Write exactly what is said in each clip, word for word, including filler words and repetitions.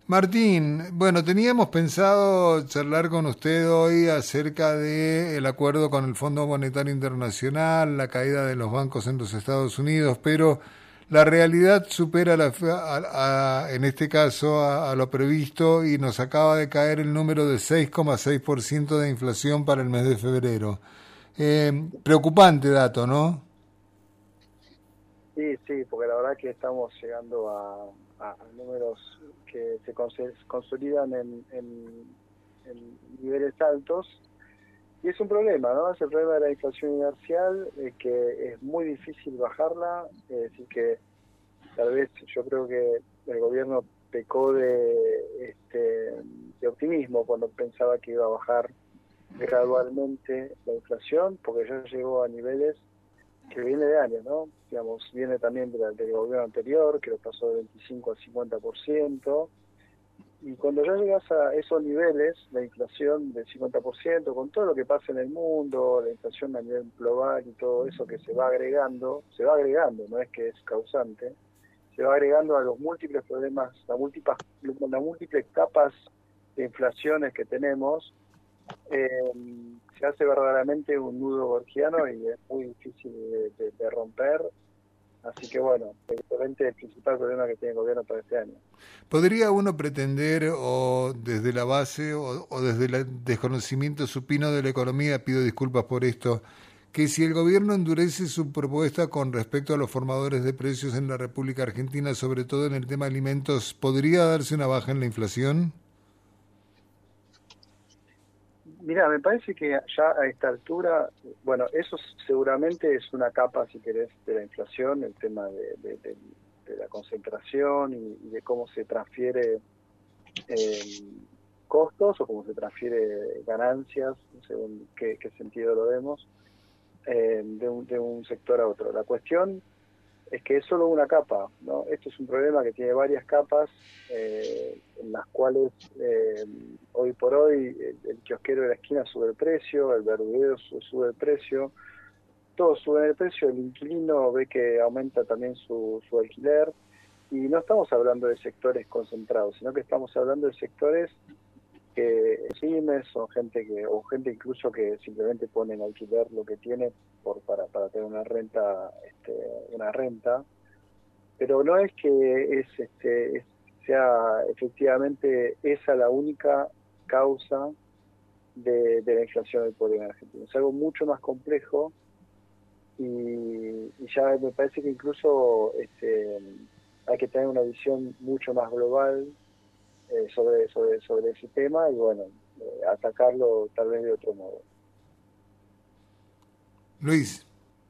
Martín, bueno, teníamos pensado charlar con usted hoy acerca del acuerdo con el Fondo Monetario Internacional, la caída de los bancos en los Estados Unidos, pero la realidad supera la, fe- a- a- en este caso a, a lo previsto y nos acaba de caer el número de seis coma seis por ciento de inflación para el mes de febrero. Eh, preocupante dato, ¿no? Sí, sí, porque la verdad que estamos llegando a, a- a números que se conse- consolidan en, en- en niveles altos y es un problema, ¿no? Es el problema de la inflación inercial, eh, que es muy difícil bajarla, es decir que tal vez yo creo que el gobierno pecó de, este, de optimismo cuando pensaba que iba a bajar gradualmente la inflación, porque ya llegó a niveles que viene de años, ¿no? Digamos, viene también de la- del gobierno anterior, que lo pasó de veinticinco al cincuenta por ciento, y cuando ya llegas a esos niveles, la inflación del cincuenta por ciento, con todo lo que pasa en el mundo, la inflación a nivel global y todo eso que se va agregando, se va agregando, no es que es causante, se va agregando a los múltiples problemas, las múltiples, las múltiples capas de inflaciones que tenemos, eh, se hace verdaderamente un nudo gorgiano y es muy difícil de, de- de romper. Así que bueno, evidentemente el principal problema que tiene el gobierno para este año. ¿Podría uno pretender, o desde la base, o, o desde el desconocimiento supino de la economía, pido disculpas por esto, que si el gobierno endurece su propuesta con respecto a los formadores de precios en la República Argentina, sobre todo en el tema de alimentos, ¿podría darse una baja en la inflación? Mira, me parece que ya a esta altura, bueno, eso seguramente es una capa, si querés, de la inflación, el tema de, de- de- de la concentración y, y de cómo se transfiere eh, costos o cómo se transfiere ganancias, según qué, qué sentido lo vemos, eh, de un, de un sector a otro. La cuestión es que es solo una capa, ¿no? Esto es un problema que tiene varias capas, eh, en las cuales eh, hoy por hoy el, el kiosquero de la esquina sube el precio, el verdulero su- sube el precio, todos suben el precio, el inquilino ve que aumenta también su, su alquiler, y no estamos hablando de sectores concentrados, sino que estamos hablando de sectores que pymes o gente que o gente incluso que simplemente pone en alquiler lo que tiene por para, para tener una renta, este, una renta, pero no es que es, este, es- sea efectivamente esa la única causa de, de la inflación del poder en Argentina. Es algo mucho más complejo y, y ya me parece que incluso este, hay que tener una visión mucho más global, eh, sobre, sobre, sobre ese tema y bueno, eh, atacarlo tal vez de otro modo. Luis,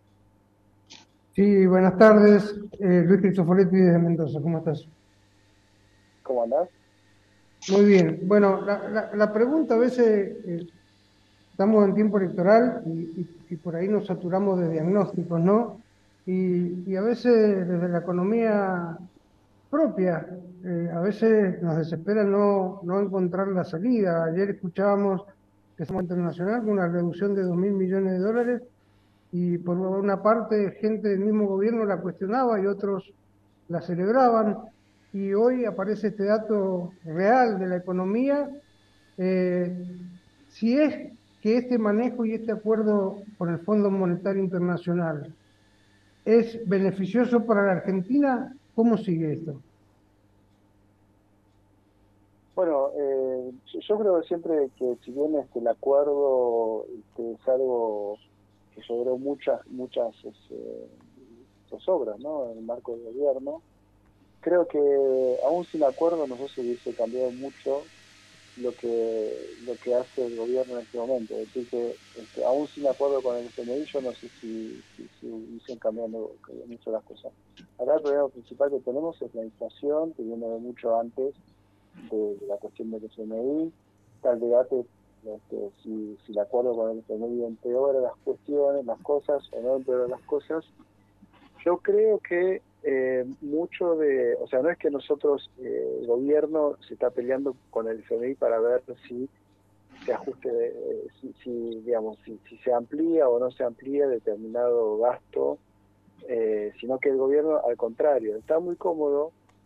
Sí, buenas tardes. Eh, Luis Cristoforetti desde Mendoza, ¿cómo estás? ¿Cómo andás? Muy bien. Bueno, la, la- la pregunta a veces, eh, estamos en tiempo electoral y, y- y por ahí nos saturamos de diagnósticos, ¿no? Y, y a veces desde la economía propia, eh, a veces nos desespera no, no encontrar la salida. Ayer escuchábamos que estamos internacional con una reducción de dos mil millones de dólares y por una parte gente del mismo gobierno la cuestionaba y otros la celebraban, y hoy aparece este dato real de la economía. eh, si es que este manejo y este acuerdo con el Fondo Monetario Internacional es beneficioso para la Argentina, ¿cómo sigue esto? Bueno, eh, yo, yo creo siempre que si bien este, el acuerdo este, es algo que logró muchas, muchas este, zozobras, ¿no? En el marco del gobierno, creo que aún sin acuerdo no sé si hubiese cambiado mucho lo que lo que hace el gobierno en este momento. Es decir, que este, aún sin acuerdo con el F M I, yo no sé si, si, si hubiesen cambiado mucho las cosas. Acá el problema principal que tenemos es la inflación, que viene de mucho antes de, de la cuestión del F M I. Está el debate, este, si, si el acuerdo con el F M I empeora las cuestiones, las cosas, o no empeora las cosas. Yo creo que eh, mucho de, o sea, no es que nosotros, eh, el gobierno se está peleando con el F M I para ver si se ajuste, eh, si, si, digamos, si, si se amplía o no se amplía determinado gasto, eh, sino que el gobierno, al contrario, está muy cómodo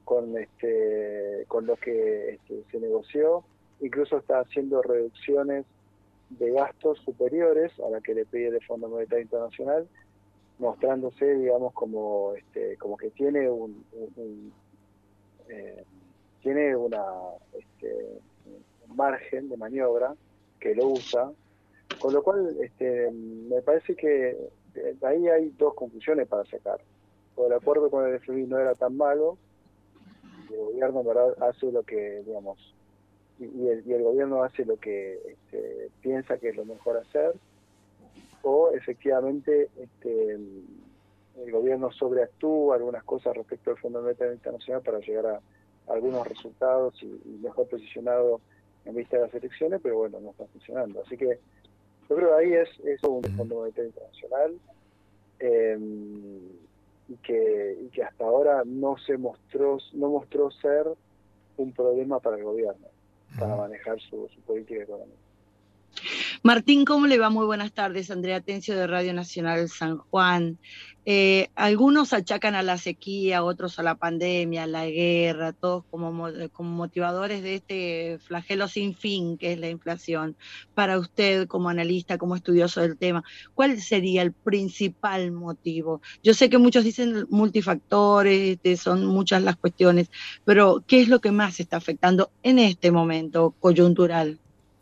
con este con lo que este, se negoció, incluso está haciendo reducciones de gastos superiores a la que le pide el Fondo Monetario Internacional, mostrándose, digamos, como este como que tiene un, un, un eh, tiene una este, un margen de maniobra que lo usa, con lo cual este me parece que de ahí hay dos conclusiones para sacar. Por el acuerdo con el F M I no era tan malo, y el gobierno en verdad hace lo que, digamos, y, y, el, y el gobierno hace lo que este, piensa que es lo mejor hacer, o efectivamente este, el, el gobierno sobreactúa algunas cosas respecto al Fondo Monetario Internacional para llegar a, a algunos resultados y, y mejor posicionado en vista de las elecciones, pero bueno, no está funcionando. Así que yo creo que ahí es, es un Fondo Monetario Internacional eh, y, que, y que hasta ahora no se mostró, no mostró ser un problema para el gobierno, para manejar su, su política económica. Martín, ¿cómo le va? Muy buenas tardes. Andrea Tencio de Radio Nacional San Juan. Eh, algunos achacan a la sequía, otros a la pandemia, a la guerra, todos como, como motivadores de este flagelo sin fin que es la inflación. Para usted, como analista, como estudioso del tema, ¿cuál sería el principal motivo? Yo sé que muchos dicen multifactores, este, son muchas las cuestiones, pero ¿qué es lo que más está afectando en este momento coyuntural?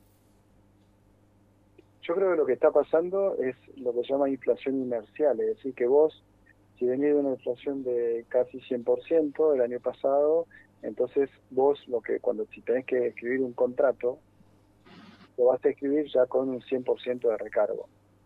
Yo creo que lo que está pasando es lo que se llama inflación inercial, es decir, que vos, si venís de una inflación de casi cien por ciento el año pasado, entonces vos, lo que cuando si tenés que escribir un contrato, lo vas a escribir ya con un cien por ciento de recargo.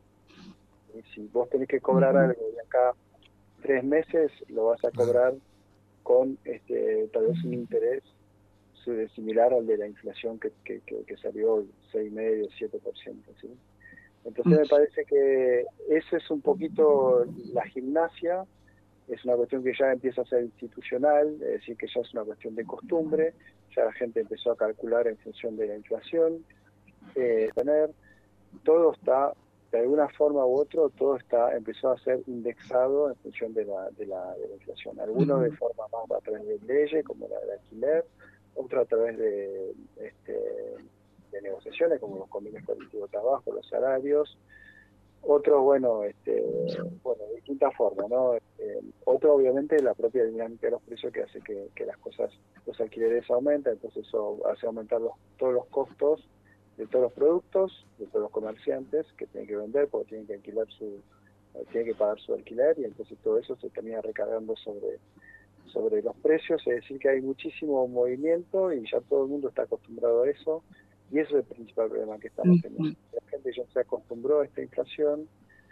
Y si vos tenés que cobrar uh-huh. algo de acá tres meses, lo vas a cobrar con este tal vez un interés similar al de la inflación que, que, que, que salió seis coma cinco, siete por ciento, ¿sí? Entonces me parece que eso es un poquito la gimnasia, es una cuestión que ya empieza a ser institucional, es decir, que ya es una cuestión de costumbre, ya la gente empezó a calcular en función de la inflación, eh, tener, todo está, de alguna forma u otra, todo está, empezó a ser indexado en función de la, de la, de la inflación, algunos de forma más a través de leyes, como la del alquiler, otro a través de, este, de negociaciones como los convenios colectivos de trabajo, los salarios, otro, bueno, este, bueno, de distintas formas, ¿no? Eh, otro, obviamente, la propia dinámica de los precios que hace que, que las cosas, los alquileres aumentan, entonces eso hace aumentar los, todos los costos de todos los productos, de todos los comerciantes que tienen que vender porque tienen que alquilar su, tienen que pagar su alquiler y entonces todo eso se termina recargando sobre sobre los precios, es decir que hay muchísimo movimiento y ya todo el mundo está acostumbrado a eso y eso es el principal problema que estamos teniendo. La gente ya se acostumbró a esta inflación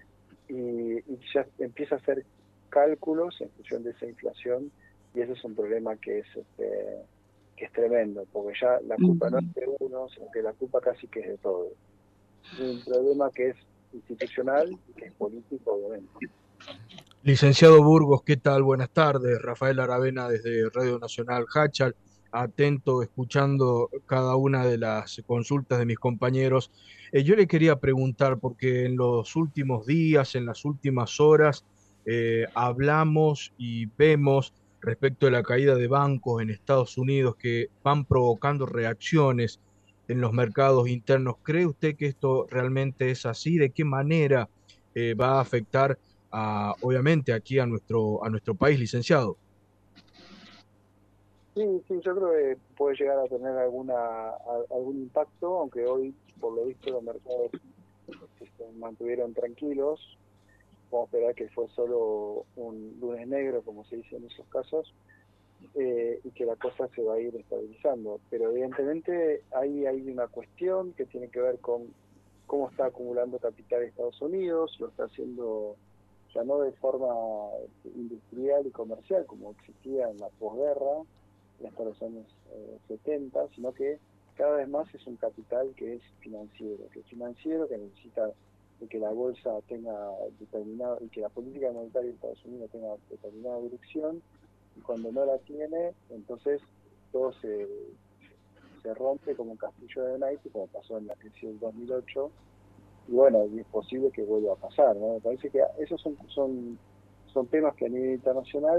y, y ya empieza a hacer cálculos en función de esa inflación y ese es un problema que es este, que es tremendo, porque ya la culpa no es de uno, sino que la culpa casi que es de todos. Es un problema que es institucional y que es político, obviamente. Licenciado Burgos, ¿qué tal? Buenas tardes. Rafael Aravena desde Radio Nacional Hachal, atento, escuchando cada una de las consultas de mis compañeros. Eh, yo le quería preguntar, porque en los últimos días, en las últimas horas, eh, hablamos y vemos respecto a la caída de bancos en Estados Unidos que van provocando reacciones en los mercados internos. ¿Cree usted que esto realmente es así? ¿De qué manera eh, va a afectar A, obviamente aquí a nuestro a nuestro país, licenciado? Sí, sí, yo creo que puede llegar a tener alguna a, algún impacto, aunque hoy, por lo visto, los mercados se mantuvieron tranquilos. Vamos a esperar que fue solo un lunes negro, como se dice en esos casos, eh, y que la cosa se va a ir estabilizando. Pero evidentemente ahí hay una cuestión que tiene que ver con cómo está acumulando capital de Estados Unidos, lo está haciendo ya no de forma industrial y comercial como existía en la posguerra, hasta los años eh, setenta, sino que cada vez más es un capital que es financiero, que es financiero, que necesita de que la bolsa tenga determinado, y que la política monetaria de Estados Unidos tenga determinada dirección, y cuando no la tiene, entonces todo se, se rompe como un castillo de naipes, como pasó en la crisis del dos mil ocho, y bueno, es posible que vuelva a pasar, ¿no? Me parece que esos son, son, son temas que a nivel internacional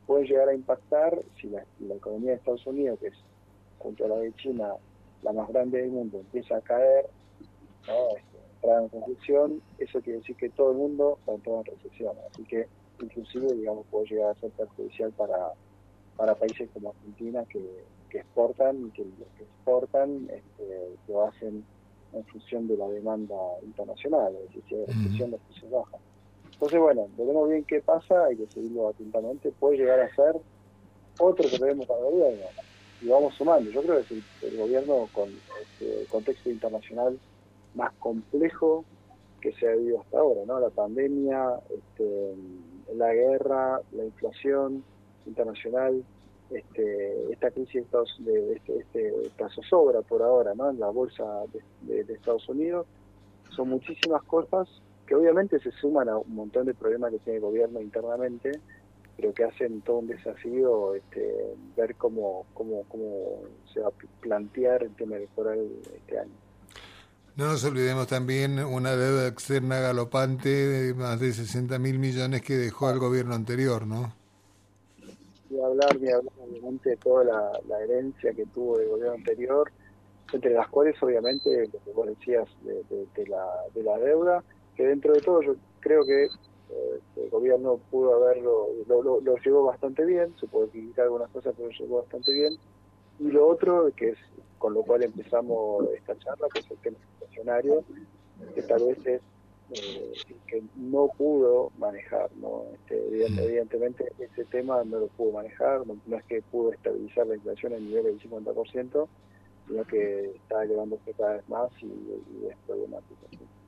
pueden llegar a impactar si la, la economía de Estados Unidos, que es junto a la de China la más grande del mundo, empieza a caer, ¿no? Este, entrar en recesión, eso quiere decir que todo el mundo va a entrar en recesión. Así que inclusive, digamos, puede llegar a ser perjudicial para, para países como Argentina que, que exportan y que los que exportan este, lo hacen en función de la demanda internacional, es decir, si hay recesión, los precios bajan. Entonces, bueno, veremos bien qué pasa, hay que seguirlo atentamente, puede llegar a ser otro problema para el gobierno, y vamos sumando. Yo creo que es el, el gobierno con este, el contexto internacional más complejo que se ha vivido hasta ahora, ¿no? La pandemia, este, la guerra, la inflación internacional, este, esta crisis de, de, este, este, esta zozobra por ahora, ¿no? En la bolsa de, de, de Estados Unidos, son muchísimas cosas que obviamente se suman a un montón de problemas que tiene el gobierno internamente, pero que hacen todo un desafío este, ver cómo, cómo, cómo se va a plantear el tema electoral este año. No nos olvidemos también una deuda externa galopante de más de sesenta mil millones que dejó el gobierno anterior, ¿no? Ni hablar, ni hablar, obviamente, de toda la, la herencia que tuvo el gobierno anterior, entre las cuales, obviamente, lo que vos decías de, de, de, la, de la deuda, que dentro de todo yo creo que eh, el gobierno pudo haberlo, lo, lo, lo llevó bastante bien, se puede criticar algunas cosas, pero lo llevó bastante bien. Y lo otro, que es con lo cual empezamos esta charla, que es el tema inflacionario, que tal vez es eh, que no pudo manejar, ¿no? Este, evidentemente ese tema no lo pudo manejar, no, no es que pudo estabilizar la inflación en niveles del cincuenta por ciento, sino que está elevándose cada vez más y, y es problemático. ¿Sí?